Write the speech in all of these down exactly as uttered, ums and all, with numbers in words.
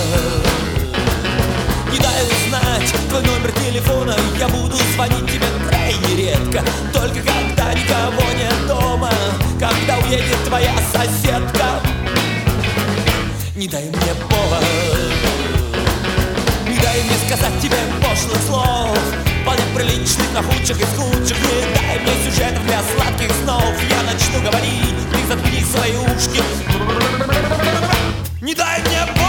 Не дай узнать твой номер телефона, я буду звонить тебе крайне редко. Только когда никого нет дома, когда уедет твоя соседка. Не дай мне повод, не дай мне сказать тебе пошлых слов, вполне приличных, нахудших и схудших. Не дай мне сюжетов для сладких снов. Я начну говорить, ты заткни свои ушки. Не дай мне повод.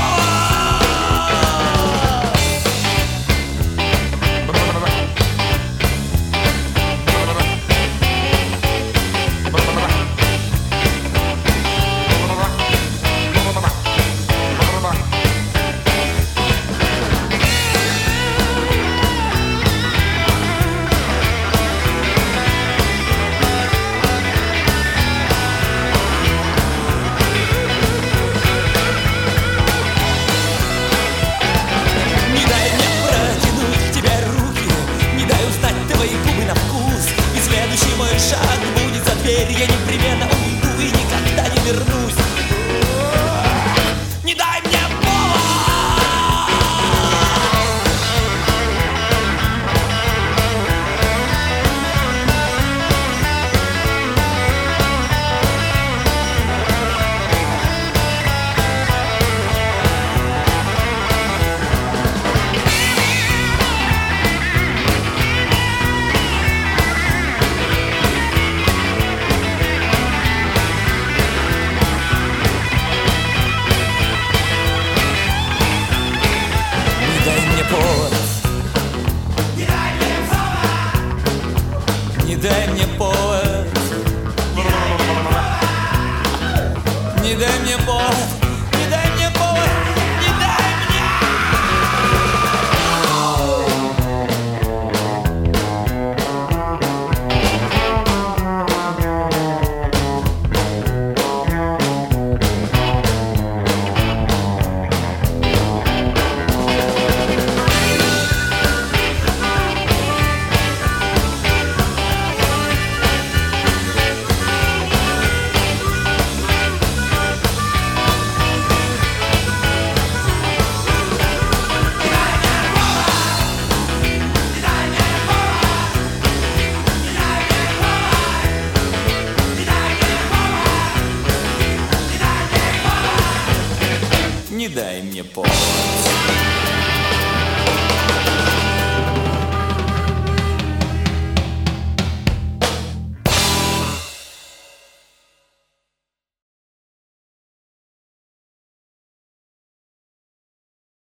Мой шаг будет за дверь, я непременно уйду и никогда не вернусь. Не дай мне Не дай мне повод, не дай мне повод, не дай мне повод, не дай Не дай мне повод.